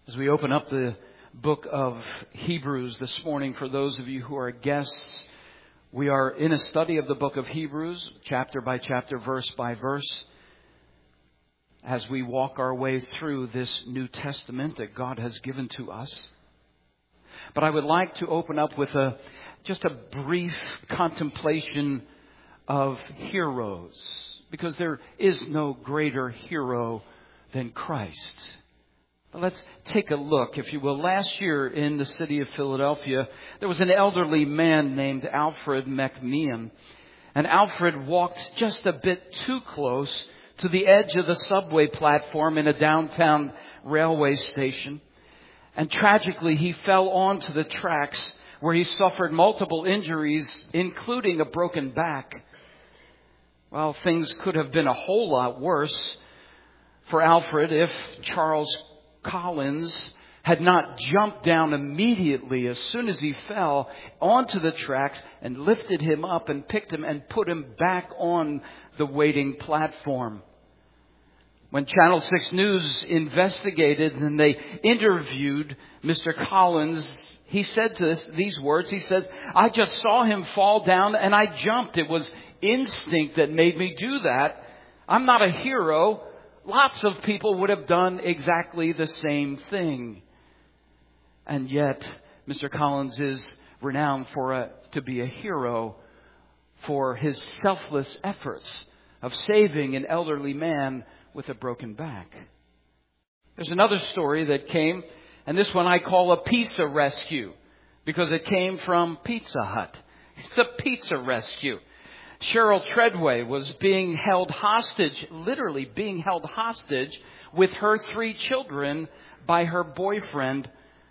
As we open up the book of Hebrews this morning, for those of you who are guests, we are in a study of the book of Hebrews, chapter by chapter, verse by verse, as we walk our way through this New Testament that God has given to us. But I would like to open up with just a brief contemplation of heroes, because there is no greater hero than Christ. Let's take a look, if you will. Last year in the city of Philadelphia, there was an elderly man named Alfred McMeehan. And Alfred walked just a bit too close to the edge of the subway platform in a downtown railway station. And tragically, he fell onto the tracks where he suffered multiple injuries, including a broken back. Well, things could have been a whole lot worse for Alfred if Charles Collins had not jumped down immediately as soon as he fell onto the tracks and lifted him up and picked him and put him back on the waiting platform. When Channel 6 News investigated and they interviewed Mr. Collins, he said these words. He said, "I just saw him fall down and I jumped. It was instinct that made me do that. I'm not a hero. Lots of people would have done exactly the same thing." And yet, Mr. Collins is renowned to be a hero for his selfless efforts of saving an elderly man with a broken back. There's another story that came, and this one I call a pizza rescue, because it came from Pizza Hut. It's a pizza rescue. Cheryl Treadway was being held hostage, literally being held hostage with her 3 children by her boyfriend,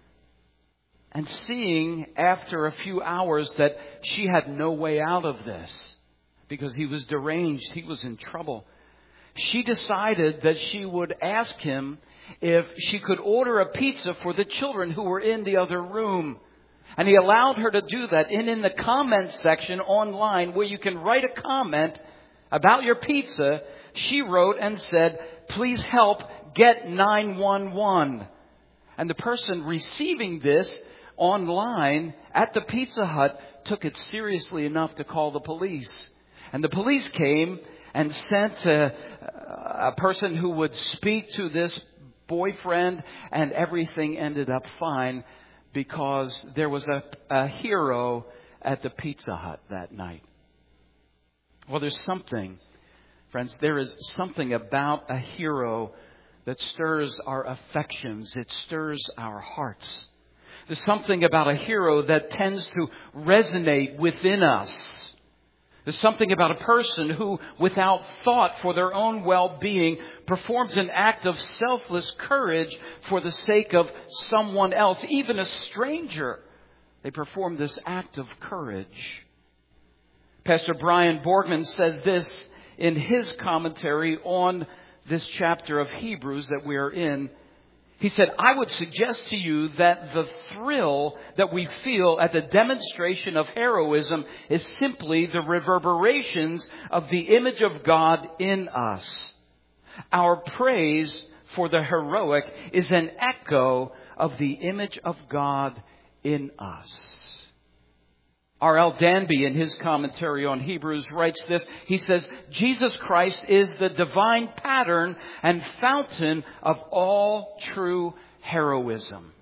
and seeing after a few hours that she had no way out of this because he was deranged, he was in trouble. She decided that she would ask him if she could order a pizza for the children who were in the other room. And he allowed her to do that. And in the comment section online, where you can write a comment about your pizza, she wrote and said, "Please help, get 911. And the person receiving this online at the Pizza Hut took it seriously enough to call the police. And the police came and sent a person who would speak to this boyfriend, and everything ended up fine, because there was a hero at the Pizza Hut that night. Well, there's something, friends, there is something about a hero that stirs our affections. It stirs our hearts. There's something about a hero that tends to resonate within us. There's something about a person who, without thought for their own well-being, performs an act of selfless courage for the sake of someone else, even a stranger. They perform this act of courage. Pastor Brian Borgman said this in his commentary on this chapter of Hebrews that we are in. He said, "I would suggest to you that the thrill that we feel at the demonstration of heroism is simply the reverberations of the image of God in us. Our praise for the heroic is an echo of the image of God in us." R.L. Danby, in his commentary on Hebrews, writes this. He says, "Jesus Christ is the divine pattern and fountain of all true heroism."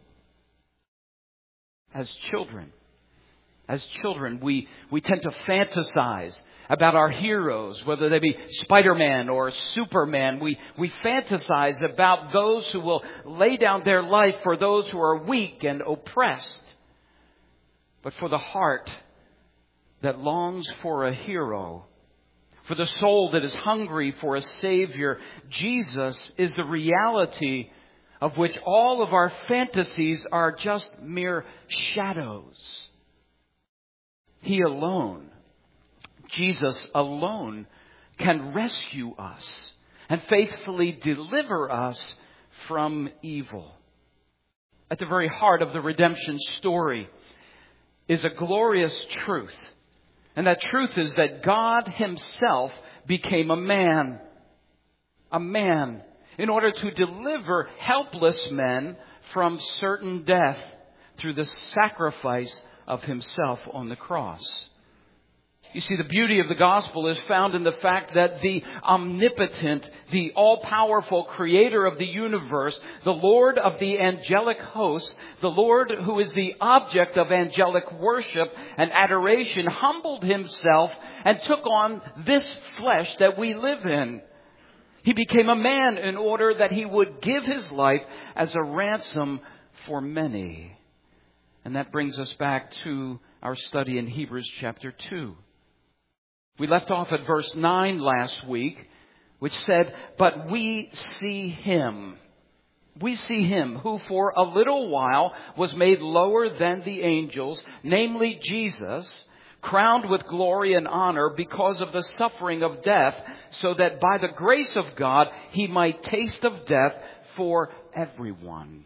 As children, we tend to fantasize about our heroes, whether they be Spider-Man or Superman. We fantasize about those who will lay down their life for those who are weak and oppressed. But for the heart that longs for a hero, for the soul that is hungry for a Savior, Jesus is the reality of which all of our fantasies are just mere shadows. He alone, Jesus alone, can rescue us and faithfully deliver us from evil. At the very heart of the redemption story is a glorious truth. And that truth is that God Himself became a man in order to deliver helpless men from certain death through the sacrifice of himself on the cross. You see, the beauty of the gospel is found in the fact that the omnipotent, the all-powerful creator of the universe, the Lord of the angelic hosts, the Lord who is the object of angelic worship and adoration, humbled himself and took on this flesh that we live in. He became a man in order that he would give his life as a ransom for many. And that brings us back to our study in Hebrews chapter 2. We left off at verse 9 last week, which said, "But we see him. We see him who for a little while was made lower than the angels, namely Jesus, crowned with glory and honor because of the suffering of death, so that by the grace of God he might taste of death for everyone."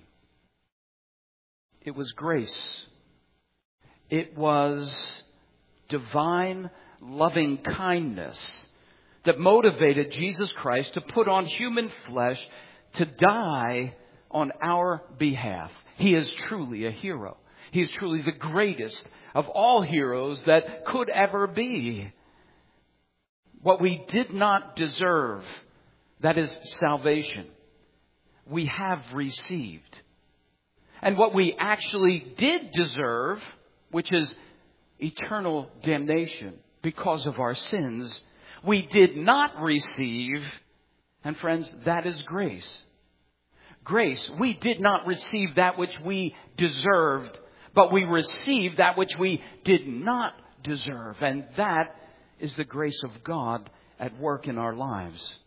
It was grace. It was divine loving kindness that motivated Jesus Christ to put on human flesh to die on our behalf. He is truly a hero. He is truly the greatest of all heroes that could ever be. What we did not deserve, that is salvation, we have received. And what we actually did deserve, which is eternal damnation, because of our sins, we did not receive. And friends, that is grace. Grace, we did not receive that which we deserved, but we received that which we did not deserve. And that is the grace of God at work in our lives.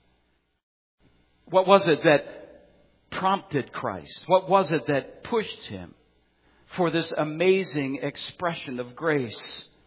What was it that prompted Christ? What was it that pushed him for this amazing expression of grace?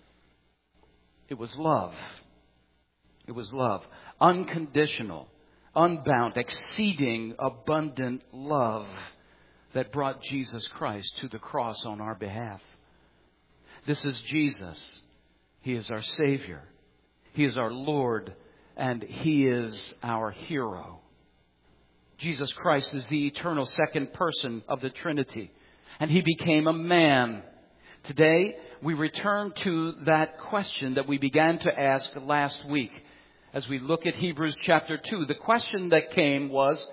It was love. It was love. Unconditional, unbound, exceeding, abundant love that brought Jesus Christ to the cross on our behalf. This is Jesus. He is our Savior. He is our Lord. And He is our hero. Jesus Christ is the eternal second person of the Trinity. And He became a man. Today, we return to that question that we began to ask last week as we look at Hebrews chapter 2. The question that came was,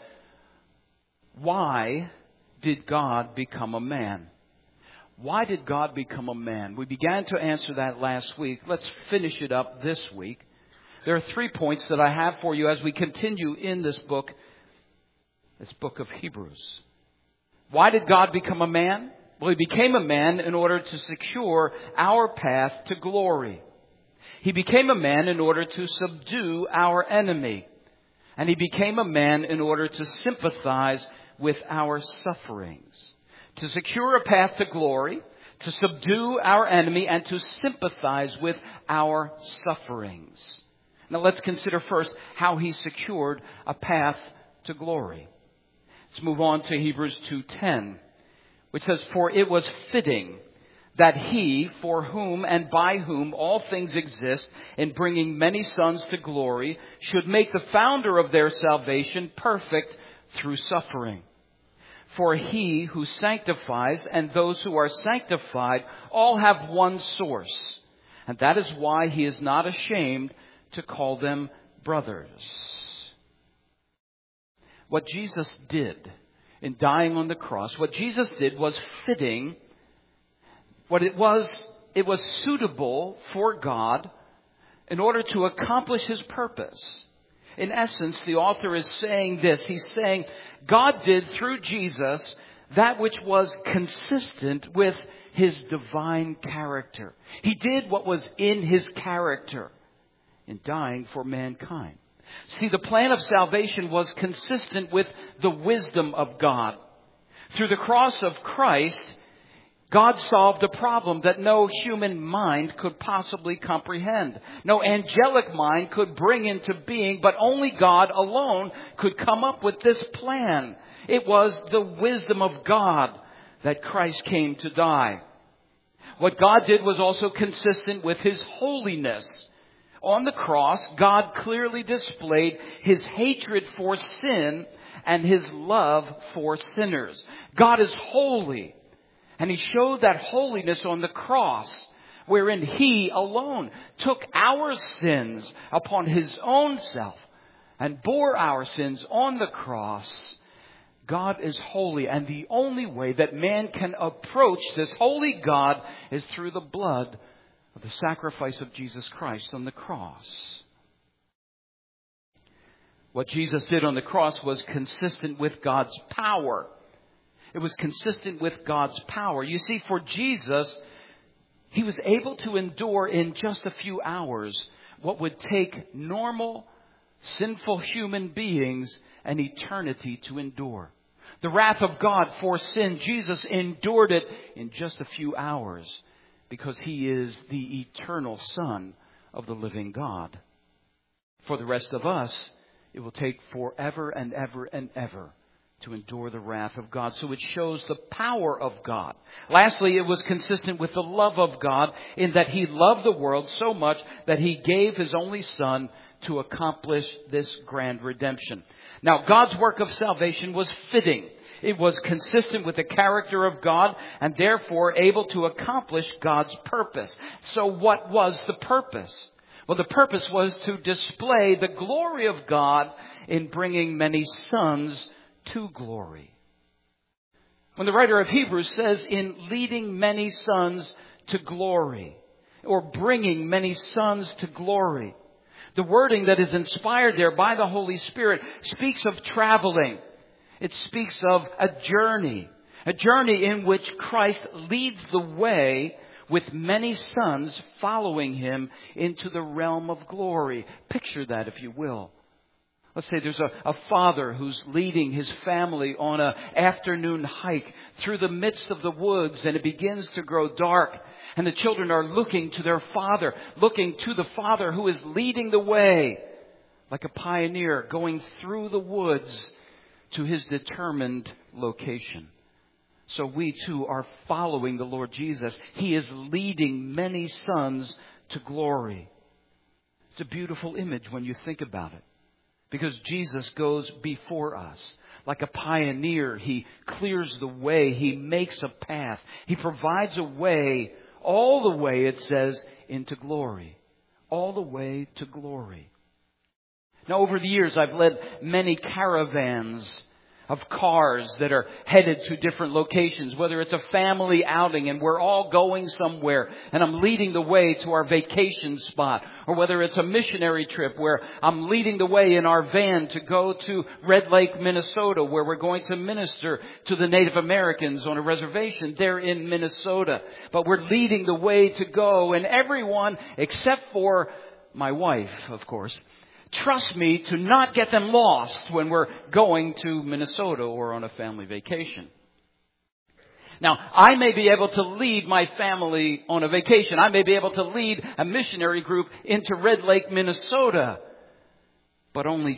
why did God become a man? Why did God become a man? We began to answer that last week. Let's finish it up this week. There are 3 points that I have for you as we continue in this book of Hebrews. Why did God become a man? Well, He became a man in order to secure our path to glory. He became a man in order to subdue our enemy. And He became a man in order to sympathize with our sufferings. To secure a path to glory, to subdue our enemy, and to sympathize with our sufferings. Now let's consider first how He secured a path to glory. Let's move on to Hebrews 2:10. Which says, "For it was fitting that He, for whom and by whom all things exist, in bringing many sons to glory, should make the founder of their salvation perfect through suffering. For He who sanctifies and those who are sanctified all have one source, and that is why He is not ashamed to call them brothers." What Jesus did in dying on the cross, what Jesus did was fitting. It was suitable for God in order to accomplish His purpose. In essence, the author is saying this. He's saying God did through Jesus that which was consistent with His divine character. He did what was in His character in dying for mankind. See, the plan of salvation was consistent with the wisdom of God. Through the cross of Christ, God solved a problem that no human mind could possibly comprehend. No angelic mind could bring into being, but only God alone could come up with this plan. It was the wisdom of God that Christ came to die. What God did was also consistent with His holiness. On the cross, God clearly displayed His hatred for sin and His love for sinners. God is holy, and He showed that holiness on the cross, wherein He alone took our sins upon His own self and bore our sins on the cross. God is holy, and the only way that man can approach this holy God is through the blood of the sacrifice of Jesus Christ on the cross. What Jesus did on the cross was consistent with God's power. It was consistent with God's power. You see, for Jesus, He was able to endure in just a few hours what would take normal, sinful human beings an eternity to endure. The wrath of God for sin, Jesus endured it in just a few hours because He is the eternal Son of the living God. For the rest of us, it will take forever and ever and ever to endure the wrath of God. So it shows the power of God. Lastly, it was consistent with the love of God in that He loved the world so much that He gave His only Son to accomplish this grand redemption. Now, God's work of salvation was fitting. It was consistent with the character of God and therefore able to accomplish God's purpose. So what was the purpose? Well, the purpose was to display the glory of God in bringing many sons to glory. When the writer of Hebrews says in leading many sons to glory or bringing many sons to glory, the wording that is inspired there by the Holy Spirit speaks of traveling. It speaks of a journey in which Christ leads the way with many sons following Him into the realm of glory. Picture that, if you will. Let's say there's a father who's leading his family on an afternoon hike through the midst of the woods, and it begins to grow dark. And the children are looking to their father, looking to the father who is leading the way like a pioneer going through the woods to his determined location. So we too are following the Lord Jesus. He is leading many sons to glory. It's a beautiful image when you think about it. Because Jesus goes before us. Like a pioneer, He clears the way. He makes a path. He provides a way, all the way, it says, into glory. All the way to glory. Now, over the years, I've led many caravans of cars that are headed to different locations, whether it's a family outing and we're all going somewhere and I'm leading the way to our vacation spot, or whether it's a missionary trip where I'm leading the way in our van to go to Red Lake, Minnesota, where we're going to minister to the Native Americans on a reservation there in Minnesota. But we're leading the way to go, and everyone except for my wife, of course, trust me to not get them lost when we're going to Minnesota or on a family vacation. Now, I may be able to lead my family on a vacation. I may be able to lead a missionary group into Red Lake, Minnesota. But only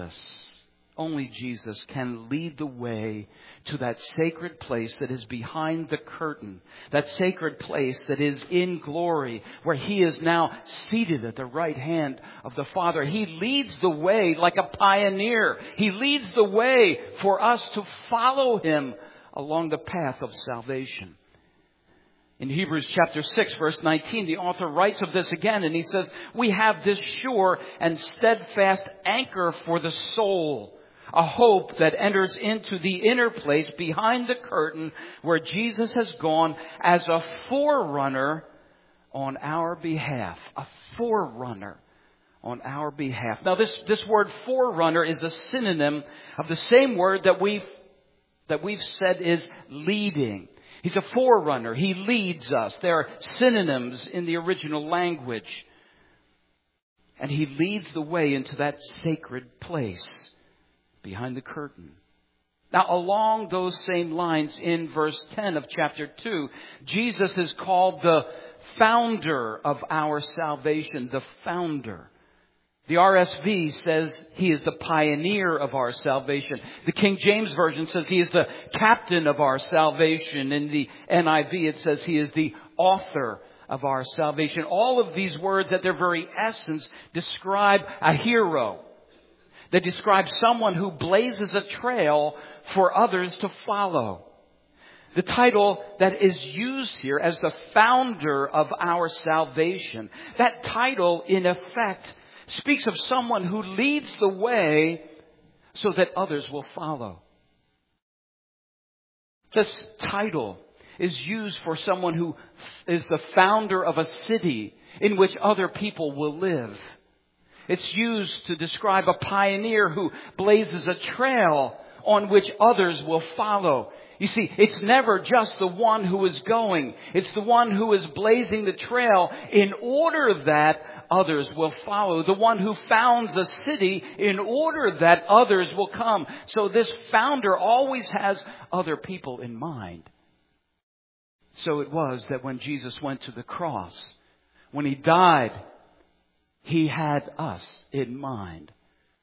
Jesus can lead the way to that sacred place that is behind the curtain. That sacred place that is in glory, where He is now seated at the right hand of the Father. He leads the way like a pioneer. He leads the way for us to follow Him along the path of salvation. In Hebrews chapter 6, verse 19, the author writes of this again, and he says, "We have this sure and steadfast anchor for the soul, a hope that enters into the inner place behind the curtain where Jesus has gone as a forerunner on our behalf." A forerunner on our behalf. Now this word forerunner is a synonym of the same word that we've said is leading. He's a forerunner. He leads us. There are synonyms in the original language. And He leads the way into that sacred place behind the curtain. Now, along those same lines, in verse 10 of chapter 2, Jesus is called the founder of our salvation, the founder. The RSV says He is the pioneer of our salvation. The King James Version says He is the captain of our salvation. In the NIV, it says He is the author of our salvation. All of these words at their very essence describe a hero. They describe someone who blazes a trail for others to follow. The title that is used here as the founder of our salvation, that title in effect speaks of someone who leads the way so that others will follow. This title is used for someone who is the founder of a city in which other people will live. It's used to describe a pioneer who blazes a trail on which others will follow. You see, it's never just the one who is going. It's the one who is blazing the trail in order that others will follow. The one who founds a city in order that others will come. So this founder always has other people in mind. So it was that when Jesus went to the cross, when He died, He had us in mind.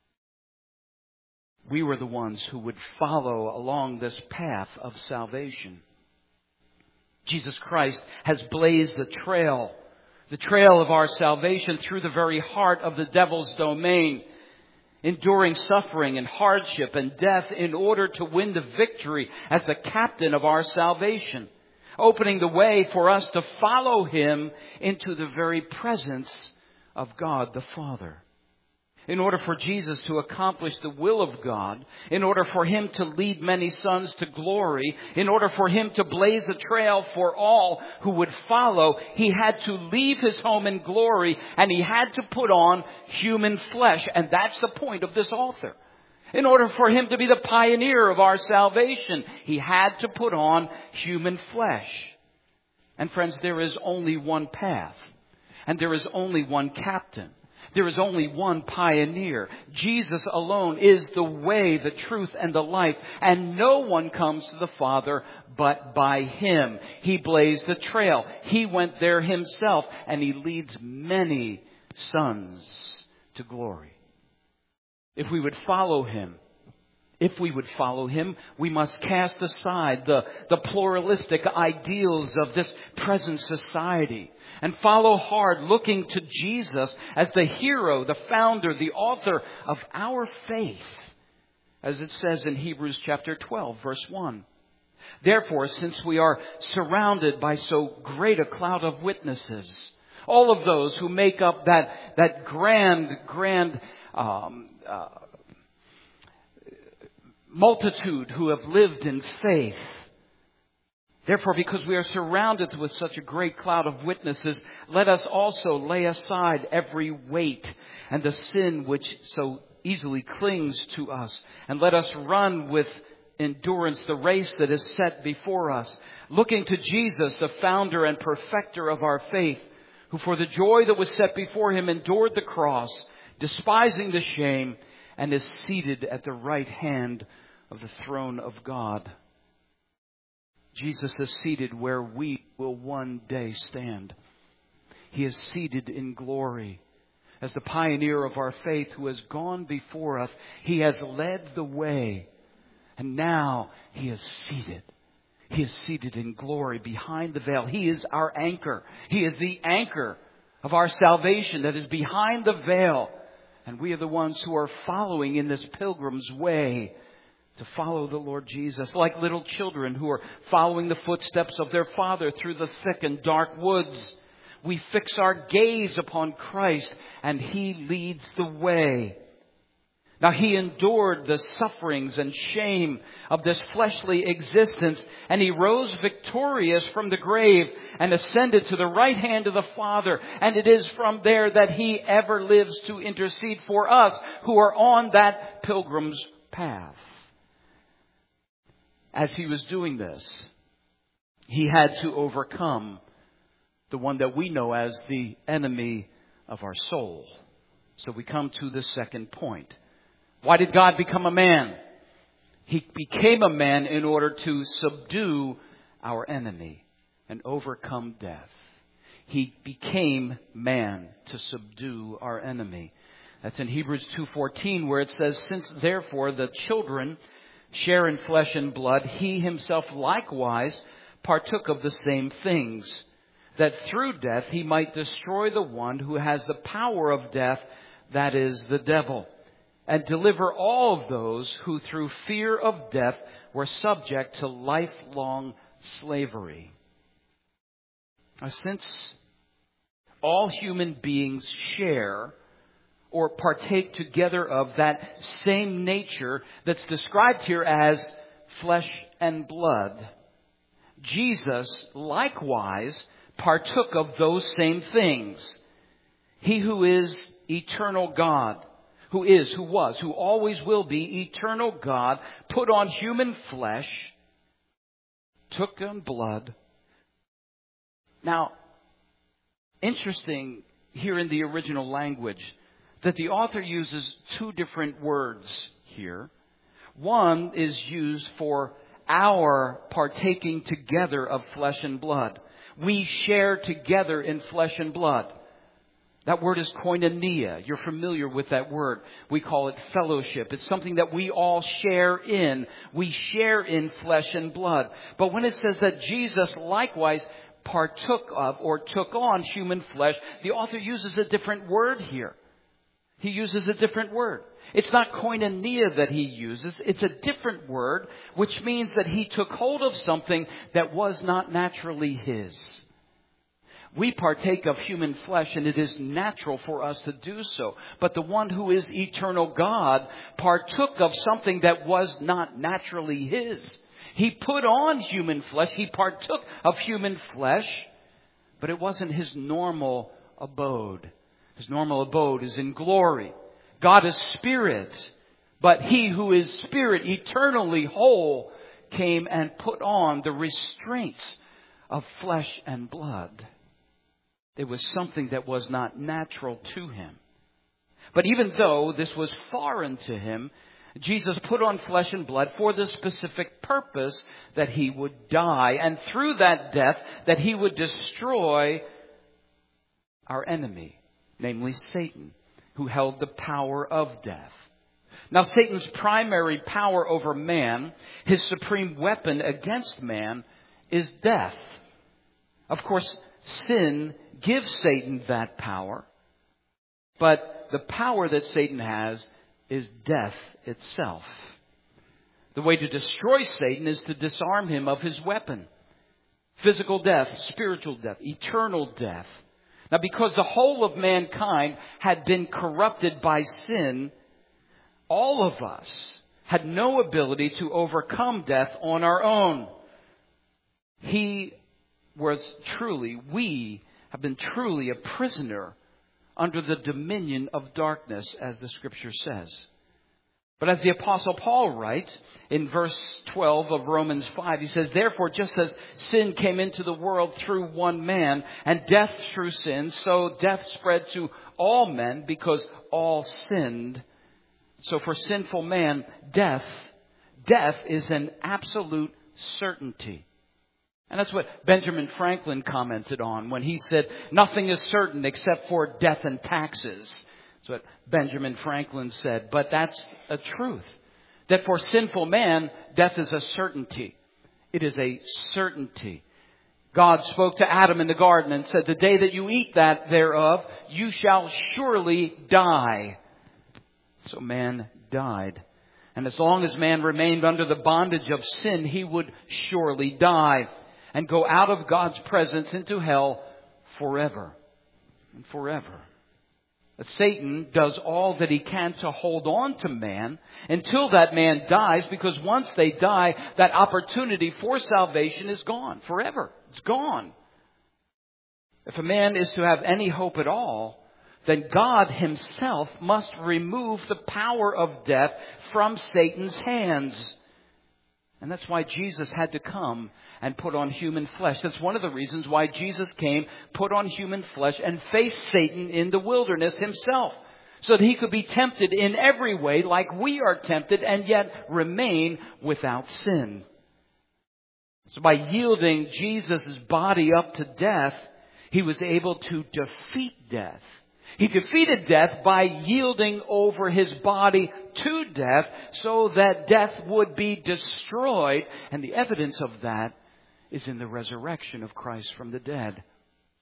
We were the ones who would follow along this path of salvation. Jesus Christ has blazed the trail of our salvation through the very heart of the devil's domain, enduring suffering and hardship and death in order to win the victory as the captain of our salvation, opening the way for us to follow Him into the very presence of God the Father. In order for Jesus to accomplish the will of God, in order for Him to lead many sons to glory, in order for Him to blaze a trail for all who would follow, He had to leave His home in glory and He had to put on human flesh. And that's the point of this author. In order for Him to be the pioneer of our salvation, He had to put on human flesh. And friends, there is only one path. And there is only one captain. There is only one pioneer. Jesus alone is the way, the truth, and the life. And no one comes to the Father but by Him. He blazed the trail. He went there Himself. And He leads many sons to glory. If we would follow Him, we must cast aside the pluralistic ideals of this present society and follow hard, looking to Jesus as the hero, the founder, the author of our faith, as it says in Hebrews chapter 12, verse 1. Therefore, since we are surrounded by so great a cloud of witnesses, all of those who make up that grand multitude who have lived in faith. Therefore, because we are surrounded with such a great cloud of witnesses, let us also lay aside every weight and the sin which so easily clings to us. And let us run with endurance the race that is set before us, looking to Jesus, the founder and perfecter of our faith, who for the joy that was set before Him endured the cross, despising the shame, and is seated at the right hand of the throne of God. Jesus is seated where we will one day stand. He is seated in glory. As the pioneer of our faith who has gone before us, He has led the way. And now He is seated. He is seated in glory behind the veil. He is our anchor. He is the anchor of our salvation that is behind the veil. And we are the ones who are following in this pilgrim's way to follow the Lord Jesus, like little children who are following the footsteps of their Father through the thick and dark woods. We fix our gaze upon Christ and He leads the way. Now He endured the sufferings and shame of this fleshly existence, and He rose victorious from the grave and ascended to the right hand of the Father. And it is from there that He ever lives to intercede for us who are on that pilgrim's path. As He was doing this, He had to overcome the one that we know as the enemy of our soul. So we come to the second point. Why did God become a man? He became a man in order to subdue our enemy and overcome death. He became man to subdue our enemy. That's in Hebrews 2:14, where it says, since therefore the children share in flesh and blood, He Himself likewise partook of the same things, that through death he might destroy the one who has the power of death, that is, the devil, and deliver all of those who through fear of death were subject to lifelong slavery. Now, since all human beings share or partake together of that same nature that's described here as flesh and blood, Jesus likewise partook of those same things. He who is eternal God, who is, who was, who always will be eternal God, put on human flesh, took on blood. Now, interesting here in the original language that the author uses two different words here. One is used for our partaking together of flesh and blood. We share together in flesh and blood. That word is koinonia. You're familiar with that word. We call it fellowship. It's something that we all share in. We share in flesh and blood. But when it says that Jesus likewise partook of or took on human flesh, the author uses a different word here. He uses a different word. It's not koinonia that he uses. It's a different word, which means that he took hold of something that was not naturally his. We partake of human flesh, and it is natural for us to do so. But the one who is eternal God partook of something that was not naturally his. He put on human flesh. He partook of human flesh, but it wasn't his normal abode. His normal abode is in glory. God is spirit, but he who is spirit, eternally whole, came and put on the restraints of flesh and blood. It was something that was not natural to him. But even though this was foreign to him, Jesus put on flesh and blood for the specific purpose that he would die. And through that death, that he would destroy our enemy, namely Satan, who held the power of death. Now, Satan's primary power over man, his supreme weapon against man, is death. Of course, sin gives Satan that power, but the power that Satan has is death itself. The way to destroy Satan is to disarm him of his weapon. Physical death, spiritual death, eternal death. Now, because the whole of mankind had been corrupted by sin, all of us had no ability to overcome death on our own. We have been truly a prisoner under the dominion of darkness, as the Scripture says. But as the Apostle Paul writes in verse 12 of Romans 5, he says, "Therefore, just as sin came into the world through one man, and death through sin, so death spread to all men because all sinned. So for sinful man, death is an absolute certainty." And that's what Benjamin Franklin commented on when he said, "Nothing is certain except for death and taxes." That's what Benjamin Franklin said. But that's a truth. That for sinful man, death is a certainty. It is a certainty. God spoke to Adam in the garden and said, "The day that you eat that thereof, you shall surely die." So man died. And as long as man remained under the bondage of sin, he would surely die and go out of God's presence into hell forever and forever. But Satan does all that he can to hold on to man until that man dies, because once they die, that opportunity for salvation is gone forever. It's gone. If a man is to have any hope at all, then God himself must remove the power of death from Satan's hands. And that's why Jesus had to come and put on human flesh. That's one of the reasons why Jesus came, put on human flesh, and faced Satan in the wilderness himself, so that he could be tempted in every way like we are tempted, and yet remain without sin. So by yielding Jesus' body up to death, he was able to defeat death. He defeated death by yielding over his body to death so that death would be destroyed. And the evidence of that is in the resurrection of Christ from the dead.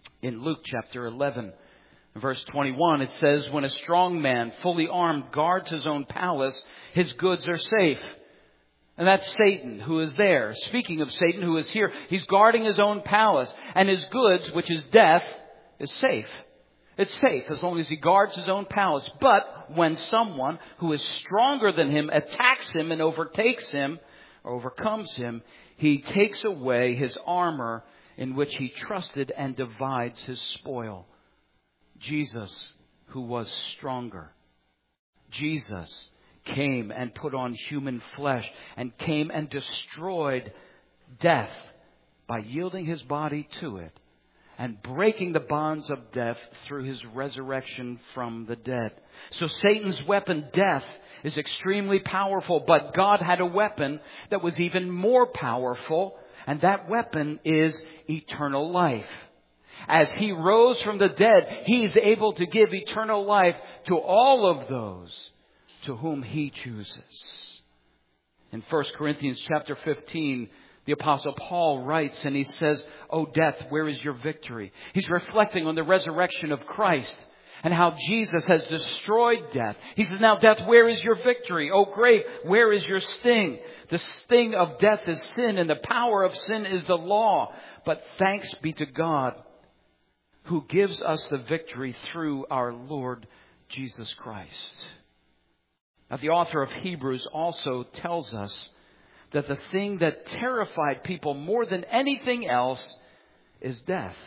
In Luke chapter 11, verse 21, it says, when a strong man, fully armed, guards his own palace, his goods are safe. And that's Satan who is there. Speaking of Satan who is here, he's guarding his own palace. And his goods, which is death, is safe. It's safe as long as he guards his own palace. But when someone who is stronger than him attacks him and overtakes him or overcomes him, he takes away his armor in which he trusted and divides his spoil. Jesus, who was stronger. Jesus came and put on human flesh and came and destroyed death by yielding his body to it and breaking the bonds of death through his resurrection from the dead. So Satan's weapon, death, is extremely powerful, but God had a weapon that was even more powerful, and that weapon is eternal life. As he rose from the dead, he's able to give eternal life to all of those to whom he chooses. In 1 Corinthians chapter 15, the Apostle Paul writes and he says, "O death, where is your victory?" He's reflecting on the resurrection of Christ and how Jesus has destroyed death. He says, "Now death, where is your victory? O grave, where is your sting?" The sting of death is sin, and the power of sin is the law. But thanks be to God who gives us the victory through our Lord Jesus Christ. Now, the author of Hebrews also tells us that the thing that terrified people more than anything else is death.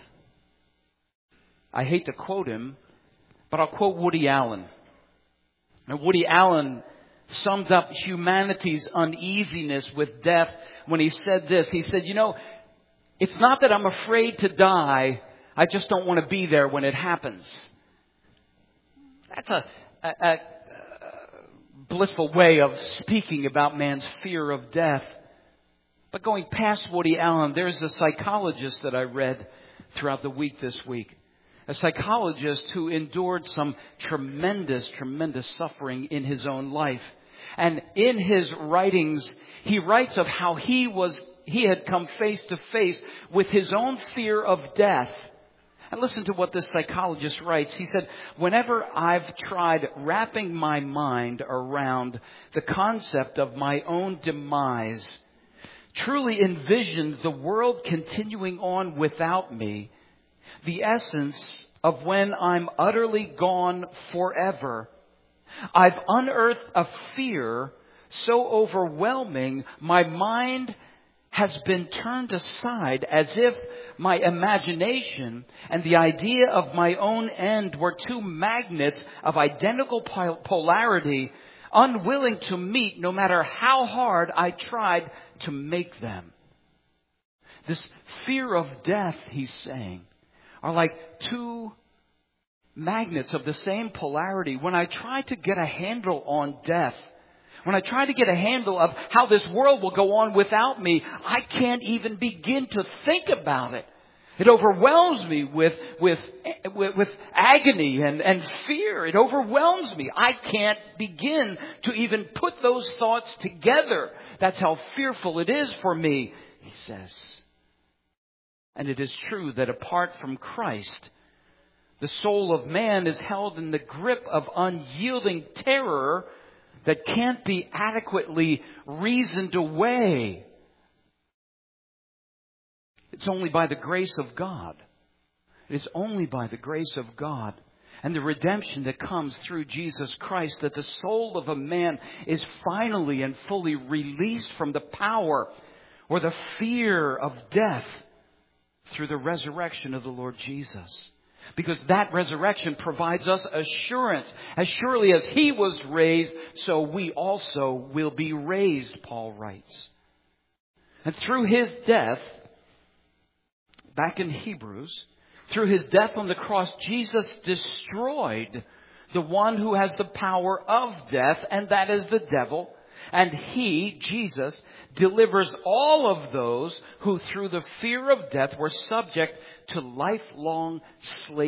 I hate to quote him, but I'll quote Woody Allen. Now, Woody Allen summed up humanity's uneasiness with death when he said this. He said, it's not that I'm afraid to die, I just don't want to be there when it happens. That's a blissful way of speaking about man's fear of death. But going past Woody Allen, there's a psychologist that I read throughout the week this week. A psychologist who endured some tremendous suffering in his own life. And in his writings, he writes of how he had come face to face with his own fear of death. And listen to what this psychologist writes. He said, "Whenever I've tried wrapping my mind around the concept of my own demise, truly envisioned the world continuing on without me, the essence of when I'm utterly gone forever, I've unearthed a fear so overwhelming my mind has been turned aside as if my imagination and the idea of my own end were two magnets of identical polarity, unwilling to meet no matter how hard I tried to make them." This fear of death, he's saying, are like two magnets of the same polarity. When I try to get a handle on death, when I try to get a handle of how this world will go on without me, I can't even begin to think about it. It overwhelms me with agony and fear. It overwhelms me. I can't begin to even put those thoughts together. That's how fearful it is for me, he says. And it is true that apart from Christ, the soul of man is held in the grip of unyielding terror that can't be adequately reasoned away. It's only by the grace of God. It is only by the grace of God and the redemption that comes through Jesus Christ that the soul of a man is finally and fully released from the power or the fear of death through the resurrection of the Lord Jesus. Because that resurrection provides us assurance. As surely as He was raised, so we also will be raised, Paul writes. And through His death, back in Hebrews, through His death on the cross, Jesus destroyed the one who has the power of death, and that is the devil. And He, Jesus, delivers all of those who through the fear of death were subject to lifelong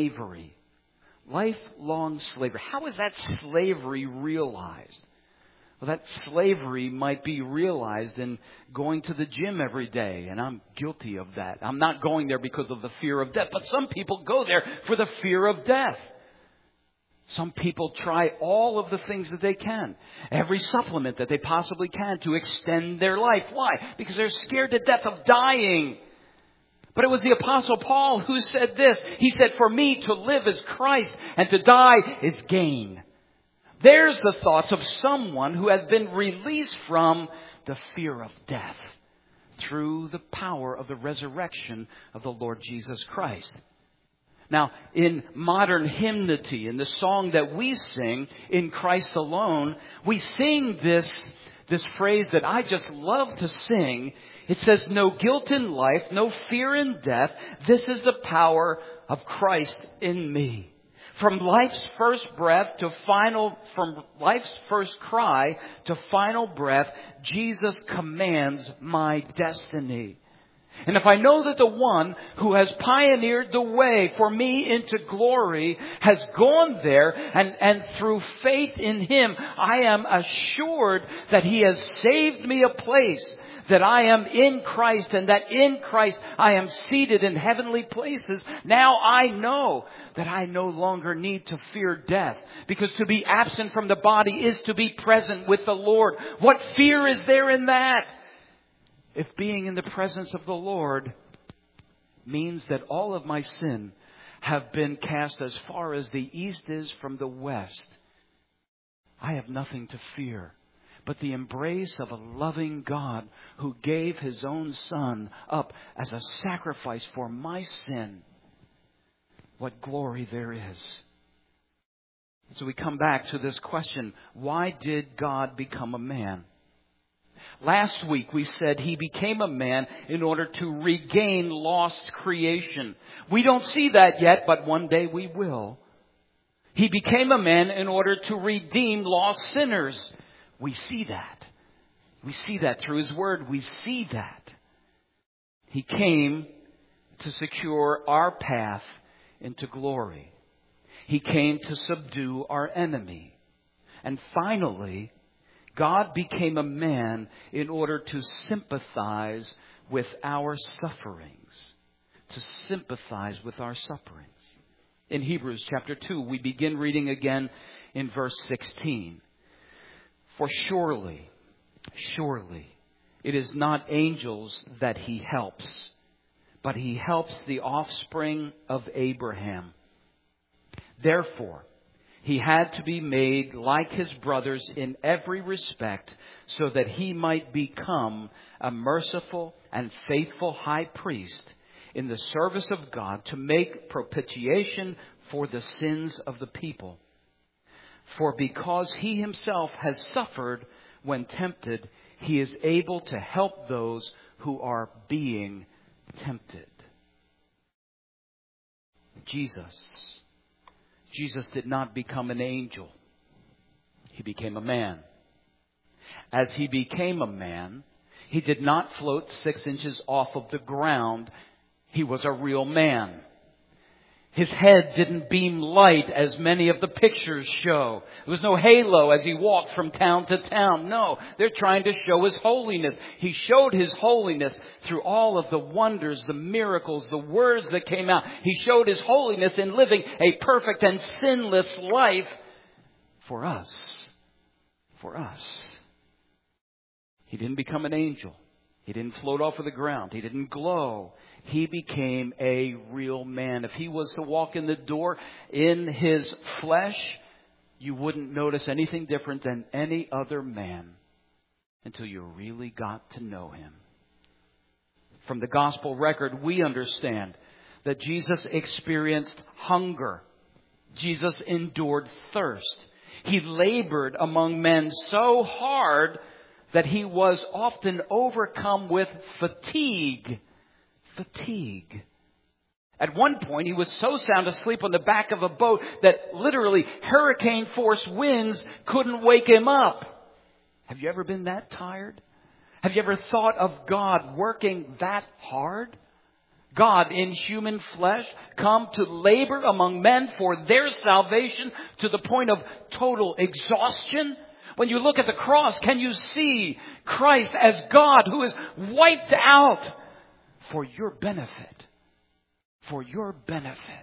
slavery. Lifelong slavery. How is that slavery realized? Well, that slavery might be realized in going to the gym every day, and I'm guilty of that. I'm not going there because of the fear of death, but some people go there for the fear of death. Some people try all of the things that they can, every supplement that they possibly can to extend their life. Why? Because they're scared to death of dying. But it was the Apostle Paul who said this. He said, "For me to live is Christ, and to die is gain." There's the thoughts of someone who has been released from the fear of death through the power of the resurrection of the Lord Jesus Christ. Now, in modern hymnody, in the song that we sing, "In Christ Alone," we sing this phrase that I just love to sing. It says, "No guilt in life, no fear in death. This is the power of Christ in me." From life's first breath from life's first cry to final breath, Jesus commands my destiny. And if I know that the one who has pioneered the way for me into glory has gone there, and through faith in Him, I am assured that He has saved me a place, that I am in Christ, and that in Christ I am seated in heavenly places. Now I know that I no longer need to fear death, because to be absent from the body is to be present with the Lord. What fear is there in that? If being in the presence of the Lord means that all of my sin have been cast as far as the east is from the west, I have nothing to fear but the embrace of a loving God who gave His own Son up as a sacrifice for my sin. What glory there is. So we come back to this question: why did God become a man? Last week we said He became a man in order to regain lost creation. We don't see that yet, but one day we will. He became a man in order to redeem lost sinners. We see that. We see that through His Word. We see that. He came to secure our path into glory. He came to subdue our enemy. And finally, God became a man in order to sympathize with our sufferings. To sympathize with our sufferings. In Hebrews chapter 2, we begin reading again in verse 16. "For surely, it is not angels that He helps, but He helps the offspring of Abraham. Therefore, He had to be made like His brothers in every respect, so that He might become a merciful and faithful high priest in the service of God to make propitiation for the sins of the people. For because He Himself has suffered when tempted, He is able to help those who are being tempted." Jesus did not become an angel. He became a man. As He became a man, He did not float 6 inches off of the ground. He was a real man. His head didn't beam light as many of the pictures show. There was no halo as He walked from town to town. No, they're trying to show His holiness. He showed His holiness through all of the wonders, the miracles, the words that came out. He showed His holiness in living a perfect and sinless life for us. For us. He didn't become an angel. He didn't float off of the ground. He didn't glow. He became a real man. If He was to walk in the door in His flesh, you wouldn't notice anything different than any other man until you really got to know Him. From the gospel record, we understand that Jesus experienced hunger. Jesus endured thirst. He labored among men so hard that He was often overcome with fatigue. At one point, He was so sound asleep on the back of a boat that literally hurricane force winds couldn't wake Him up. Have you ever been that tired? Have you ever thought of God working that hard? God in human flesh come to labor among men for their salvation to the point of total exhaustion? When you look at the cross, can you see Christ as God who is wiped out for your benefit? For your benefit.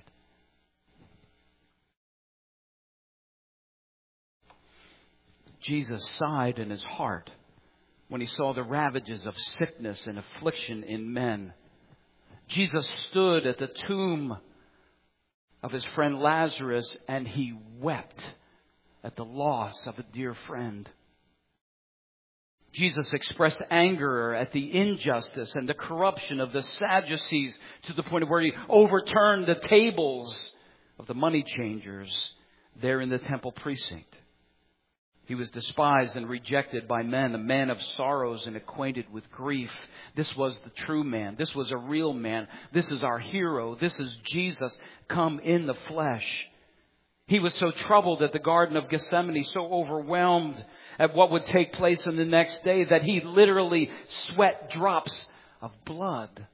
Jesus sighed in his heart when he saw the ravages of sickness and affliction in men. Jesus stood at the tomb of his friend Lazarus and he wept at the loss of a dear friend. Jesus expressed anger at the injustice and the corruption of the Sadducees to the point of where he overturned the tables of the money changers there in the temple precinct. He was despised and rejected by men, a man of sorrows and acquainted with grief. This was the true man. This was a real man. This is our hero. This is Jesus come in the flesh. He was so troubled at the Garden of Gethsemane, so overwhelmed at what would take place in the next day, that he literally sweat drops of blood.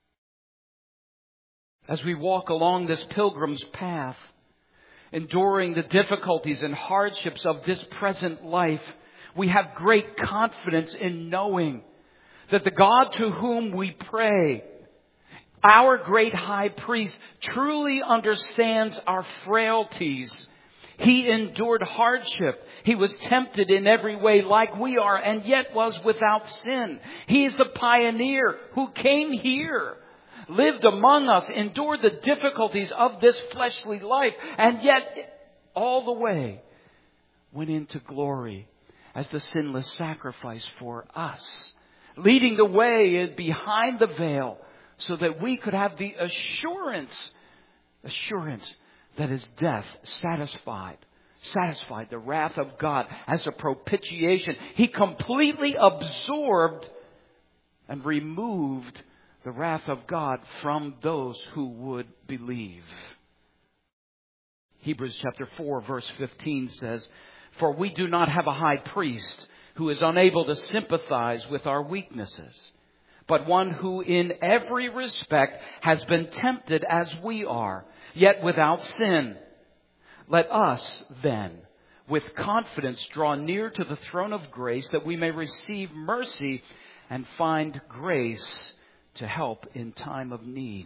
As we walk along this pilgrim's path, enduring the difficulties and hardships of this present life, we have great confidence in knowing that the God to whom we pray, our great high priest, truly understands our frailties. He endured hardship. He was tempted in every way like we are, and yet was without sin. He is the pioneer who came here, lived among us, endured the difficulties of this fleshly life, and yet all the way went into glory as the sinless sacrifice for us, leading the way behind the veil so that we could have the assurance that his death satisfied the wrath of God as a propitiation. He completely absorbed and removed the wrath of God from those who would believe. Hebrews chapter 4 verse 15 says, "For we do not have a high priest who is unable to sympathize with our weaknesses, but one who in every respect has been tempted as we are, yet without sin. Let us then with confidence draw near to the throne of grace, that we may receive mercy and find grace to help in time of need."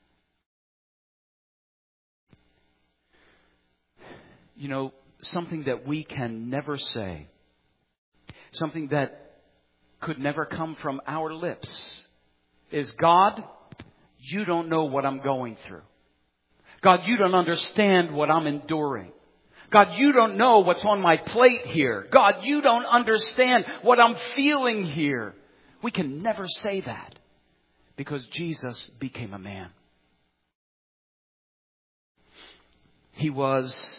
You know, something that we can never say, something that could never come from our lips, is, "God, you don't know what I'm going through. God, you don't understand what I'm enduring. God, you don't know what's on my plate here. God, you don't understand what I'm feeling here." We can never say that, because Jesus became a man. He was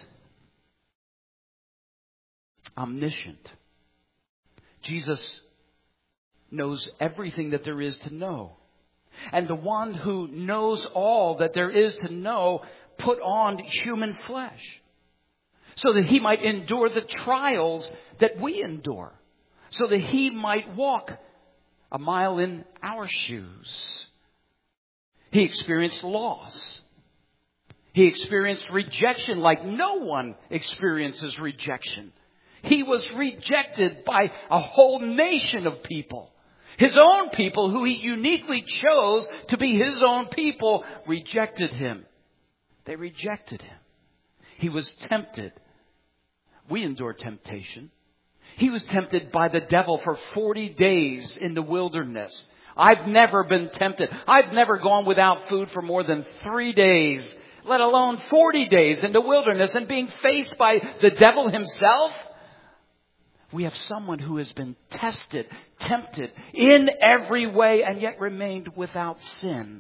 omniscient. Jesus knows everything that there is to know. And the one who knows all that there is to know put on human flesh so that he might endure the trials that we endure, so that he might walk a mile in our shoes. He experienced loss. He experienced rejection like no one experiences rejection. He was rejected by a whole nation of people. His own people, who he uniquely chose to be his own people, rejected him. They rejected him. He was tempted. We endure temptation. He was tempted by the devil for 40 days in the wilderness. I've never been tempted. I've never gone without food for more than 3 days, let alone 40 days in the wilderness and being faced by the devil himself. We have someone who has been tested, tempted in every way, and yet remained without sin.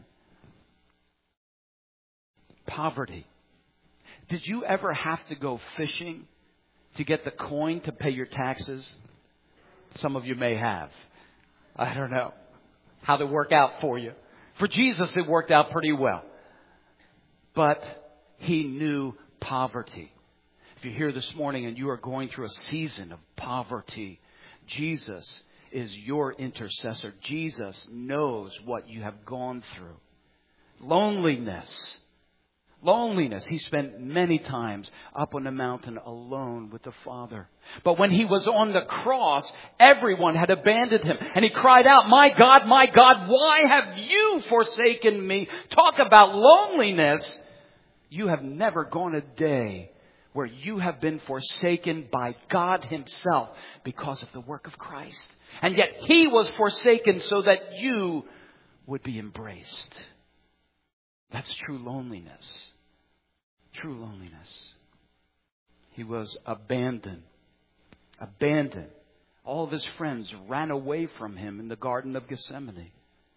Poverty. Did you ever have to go fishing to get the coin to pay your taxes? Some of you may have. I don't know how to work out for you. For Jesus, it worked out pretty well. But he knew poverty. If you're here this morning and you are going through a season of poverty, Jesus is your intercessor. Jesus knows what you have gone through. Loneliness. Loneliness. He spent many times up on the mountain alone with the Father. But when he was on the cross, everyone had abandoned him. And he cried out, my God, why have you forsaken me? Talk about loneliness. You have never gone a day where you have been forsaken by God himself because of the work of Christ. And yet he was forsaken so that you would be embraced. That's true loneliness. True loneliness. He was abandoned. Abandoned. All of his friends ran away from him in the Garden of Gethsemane.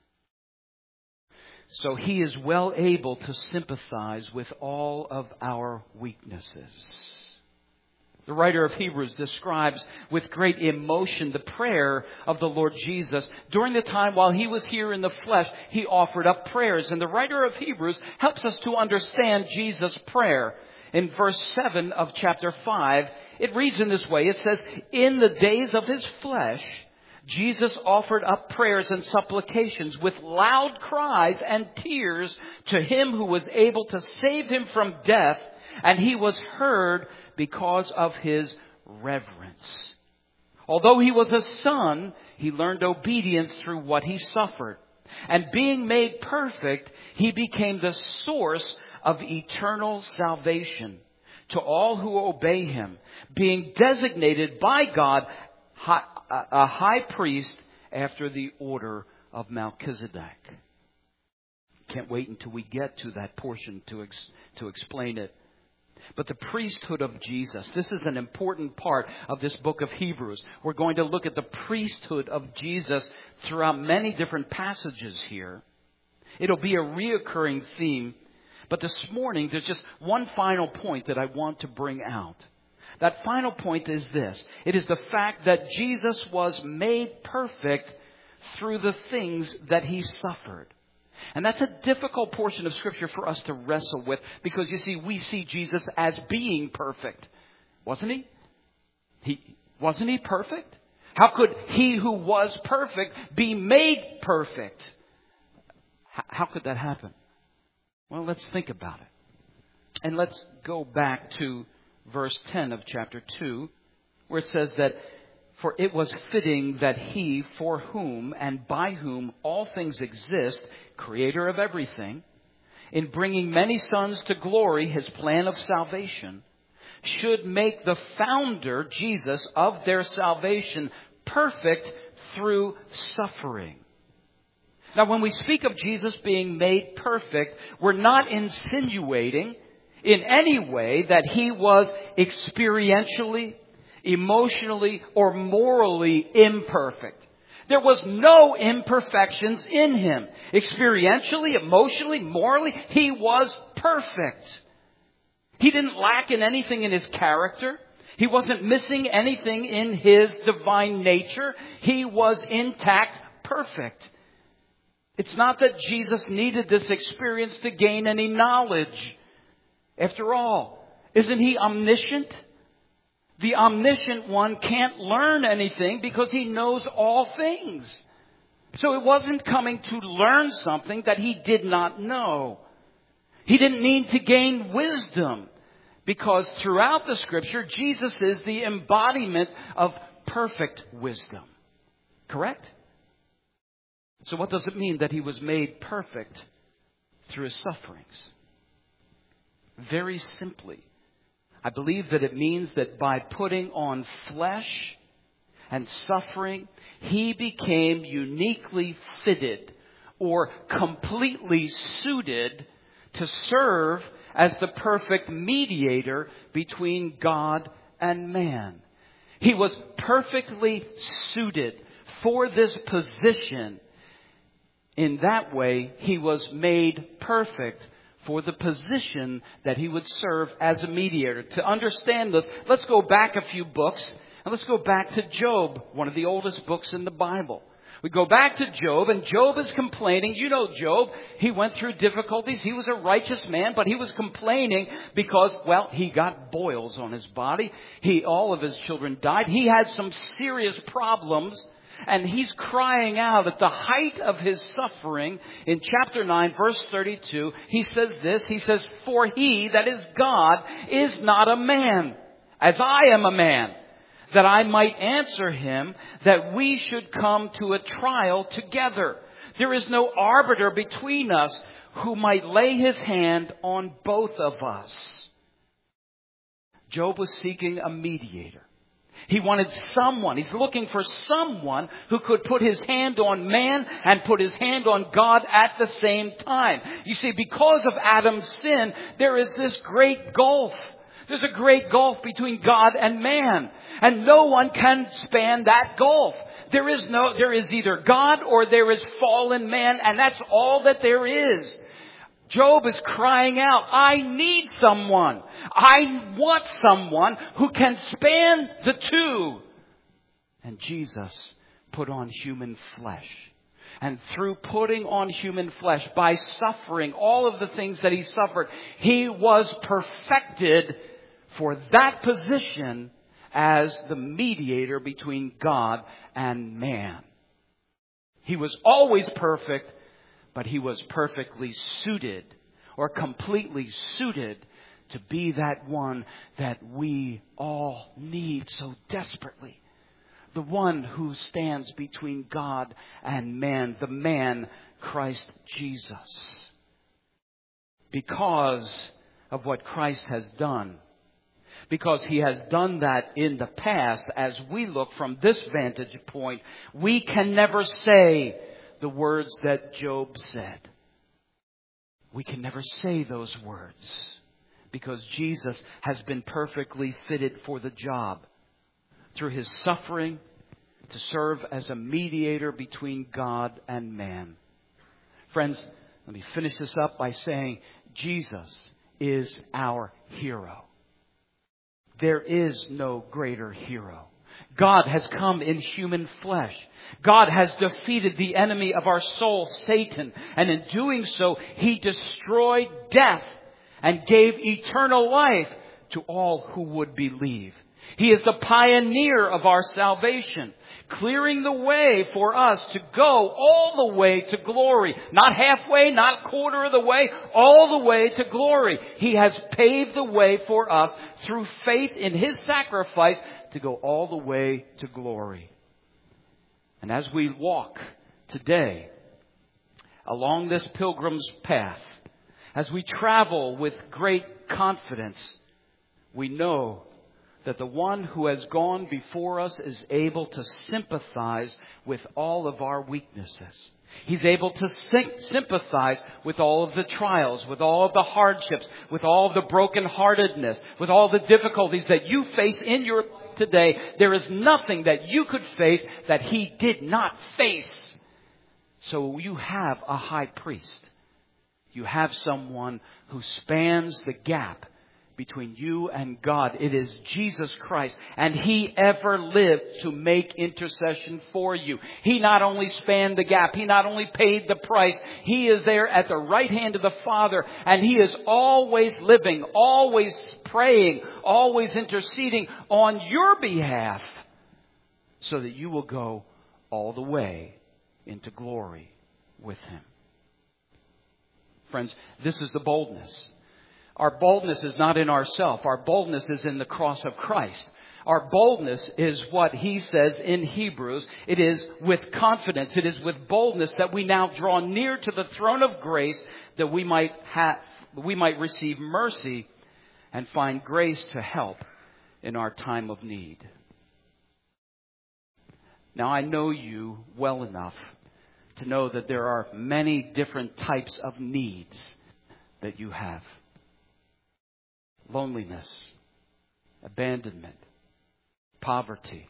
So he is well able to sympathize with all of our weaknesses. The writer of Hebrews describes with great emotion the prayer of the Lord Jesus. During the time while he was here in the flesh, he offered up prayers. And the writer of Hebrews helps us to understand Jesus' prayer. In verse 7 of chapter 5, it reads in this way. It says, in the days of his flesh, Jesus offered up prayers and supplications with loud cries and tears to him who was able to save him from death. And he was heard because of his reverence. Although he was a son, he learned obedience through what he suffered. And being made perfect, he became the source of eternal salvation to all who obey him, being designated by God a high priest after the order of Melchizedek. Can't wait until we get to that portion to explain it. But the priesthood of Jesus, this is an important part of this book of Hebrews. We're going to look at the priesthood of Jesus throughout many different passages here. It'll be a reoccurring theme. But this morning, there's just one final point that I want to bring out. That final point is this. It is the fact that Jesus was made perfect through the things that he suffered. And that's a difficult portion of Scripture for us to wrestle with because, you see, we see Jesus as being perfect. Wasn't he? Wasn't he perfect? How could he who was perfect be made perfect? How could that happen? Well, let's think about it. And let's go back to verse 10 of chapter 2, where it says that, for it was fitting that he, for whom and by whom all things exist, creator of everything, in bringing many sons to glory, his plan of salvation, should make the founder, Jesus, of their salvation perfect through suffering. Now, when we speak of Jesus being made perfect, we're not insinuating in any way that he was experientially, emotionally, or morally imperfect. There was no imperfections in him. Experientially, emotionally, morally, he was perfect. He didn't lack in anything in his character. He wasn't missing anything in his divine nature. He was intact, perfect. It's not that Jesus needed this experience to gain any knowledge. After all, isn't he omniscient? The omniscient one can't learn anything because he knows all things. So it wasn't coming to learn something that he did not know. He didn't need to gain wisdom because throughout the Scripture, Jesus is the embodiment of perfect wisdom. Correct? So what does it mean that he was made perfect through his sufferings? Very simply, I believe that it means that by putting on flesh and suffering, he became uniquely fitted or completely suited to serve as the perfect mediator between God and man. He was perfectly suited for this position. In that way, he was made perfect for the position that he would serve as a mediator. To understand this, let's go back a few books, and let's go back to Job, one of the oldest books in the Bible. We go back to Job, and Job is complaining. You know Job. He went through difficulties. He was a righteous man, but he was complaining because, well, he got boils on his body. All of his children died. He had some serious problems. And he's crying out at the height of his suffering. In chapter 9, verse 32, he says this. He says, "For he," that is God, "is not a man, as I am a man, that I might answer him, that we should come to a trial together. There is no arbiter between us who might lay his hand on both of us." Job was seeking a mediator. He wanted someone. He's looking for someone who could put his hand on man and put his hand on God at the same time. You see, because of Adam's sin, there is this great gulf. There's a great gulf between God and man. And no one can span that gulf. There is either God or there is fallen man, and that's all that there is. Job is crying out, "I need someone. I want someone who can span the two." And Jesus put on human flesh. And through putting on human flesh, by suffering all of the things that he suffered, he was perfected for that position as the mediator between God and man. He was always perfect, but he was perfectly suited, or completely suited, to be that one that we all need so desperately. The one who stands between God and man, the man, Christ Jesus. Because of what Christ has done, because he has done that in the past, as we look from this vantage point, we can never say the words that Job said. We can never say those words because Jesus has been perfectly fitted for the job through his suffering to serve as a mediator between God and man. Friends, let me finish this up by saying Jesus is our hero. There is no greater hero. God has come in human flesh. God has defeated the enemy of our soul, Satan. And in doing so, he destroyed death and gave eternal life to all who would believe. He is the pioneer of our salvation, clearing the way for us to go all the way to glory. Not halfway, not quarter of the way, all the way to glory. He has paved the way for us through faith in his sacrifice to go all the way to glory. And as we walk today along this pilgrim's path, as we travel with great confidence, we know that the one who has gone before us is able to sympathize with all of our weaknesses. He's able to sympathize with all of the trials, with all of the hardships, with all of the brokenheartedness, with all the difficulties that you face in your life today. There is nothing that you could face that he did not face. So you have a high priest. You have someone who spans the gap between you and God. It is Jesus Christ. And he ever lived to make intercession for you. He not only spanned the gap. He not only paid the price. He is there at the right hand of the Father. And he is always living, always praying, always interceding on your behalf so that you will go all the way into glory with him. Friends, this is the boldness. Our boldness is not in ourselves. Our boldness is in the cross of Christ. Our boldness is what he says in Hebrews. It is with confidence. It is with boldness that we now draw near to the throne of grace that we might receive mercy and find grace to help in our time of need. Now, I know you well enough to know that there are many different types of needs that you have. Loneliness, abandonment, poverty,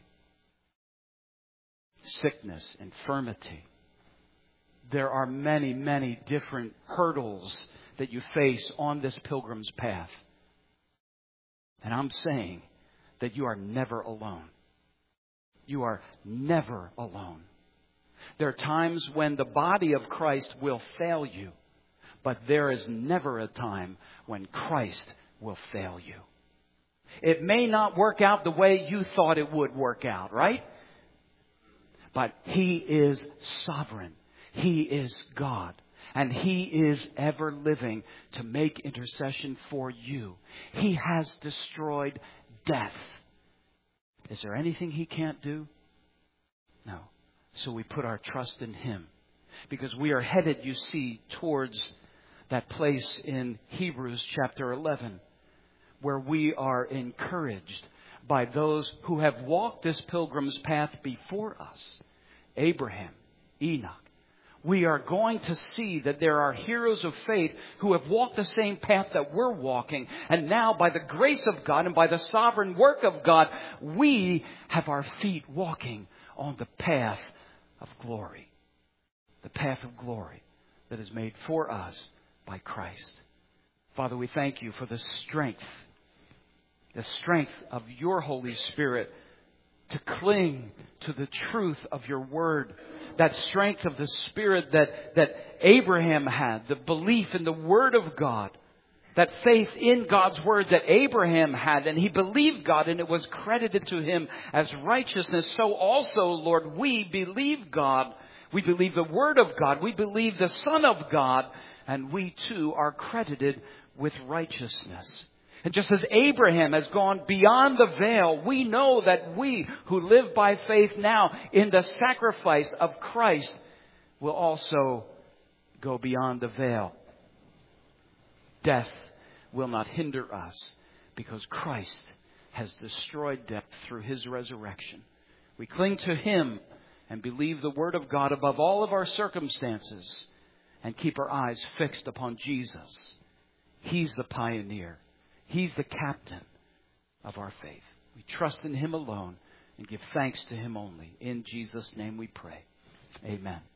sickness, infirmity. There are many, many different hurdles that you face on this pilgrim's path. And I'm saying that you are never alone. You are never alone. There are times when the body of Christ will fail you, but there is never a time when Christ will fail you. It may not work out the way you thought it would work out, right? But He is sovereign. He is God. And He is ever living to make intercession for you. He has destroyed death. Is there anything He can't do? No. So we put our trust in Him. Because we are headed, you see, towards that place in Hebrews chapter 11, where we are encouraged by those who have walked this pilgrim's path before us. Abraham, Enoch. We are going to see that there are heroes of faith who have walked the same path that we're walking. And now, by the grace of God and by the sovereign work of God, we have our feet walking on the path of glory. The path of glory that is made for us by Christ. Father, we thank you for the strength of your Holy Spirit to cling to the truth of your word. That strength of the Spirit that Abraham had, the belief in the Word of God, that faith in God's Word that Abraham had, and he believed God and it was credited to him as righteousness. So also, Lord, we believe God. We believe the Word of God. We believe the Son of God. And we too are credited with righteousness. And just as Abraham has gone beyond the veil, we know that we who live by faith now in the sacrifice of Christ will also go beyond the veil. Death will not hinder us because Christ has destroyed death through His resurrection. We cling to Him and believe the Word of God above all of our circumstances and keep our eyes fixed upon Jesus. He's the pioneer. He's the captain of our faith. We trust in Him alone and give thanks to Him only. In Jesus' name we pray. Amen.